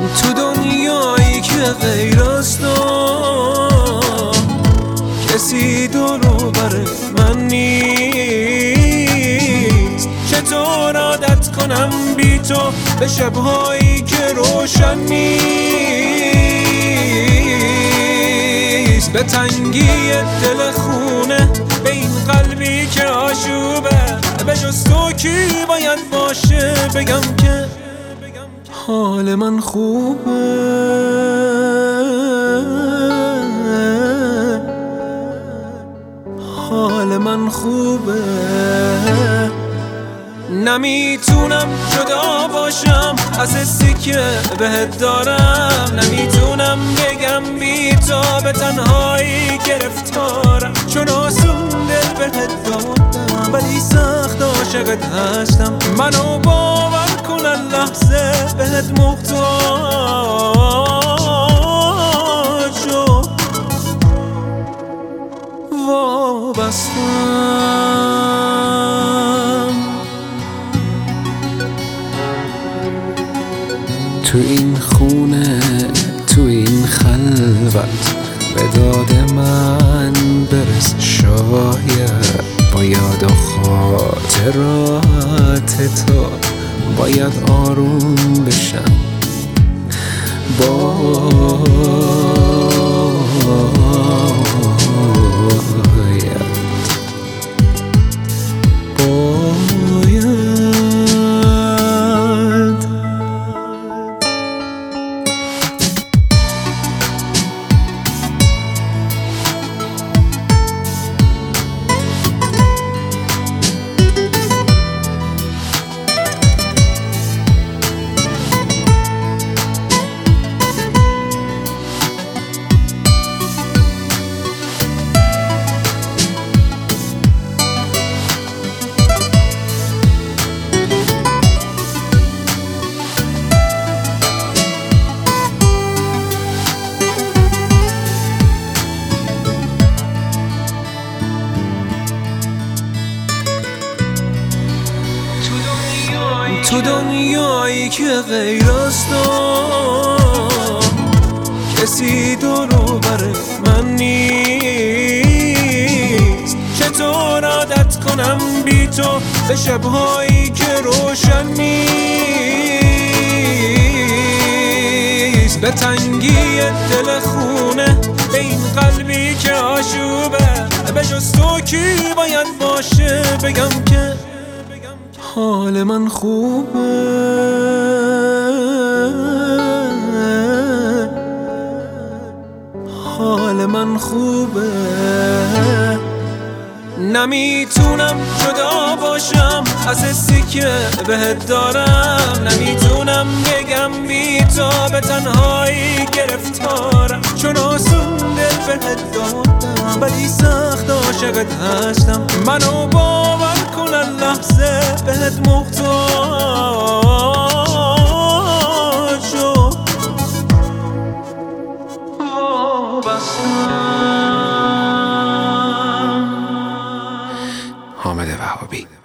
تو دنیایی که غیر از تو کسی دورو بر من نیست. چطور عادت کنم بی تو به شبهایی که روشن نیست، به تنگی دل خونه، به این قلبی که آشوبه. به جز تو کی باید باشه بگم که حال من خوبه؟ حال من خوبه. نمیتونم جدا باشم از حسی که بهت دارم، نمیتونم بگم بی تو به تنهایی گرفتارم. چون آسون دل بهت دادم ولی سخت عاشقت هستم. منو باور کن لحظه بهت محتاج و وابستم. تو این خونه، تو این خلوت، به داد من برس. شاید با یاد و خاطرات تو باید آروم بشم. تو دنیایی که غیر از تو کسی دورو بر من نیست. چطور عادت کنم بی تو به شبهایی که روشن نیست، به تنگی دل خونه، به این قلبی که آشوبه. به جز تو کی باید باشه بگم که حال من خوبه؟ حال من خوبه. نمیتونم جدا باشم از حسی که بهت دارم، نمیتونم بگم بی تو به تنهایی گرفتارم. چون آسون دل بهت دادم ولی سخت عاشقت هستم. منو باور کن لحظه بهت محتاج و وابستم. حامد وهابی.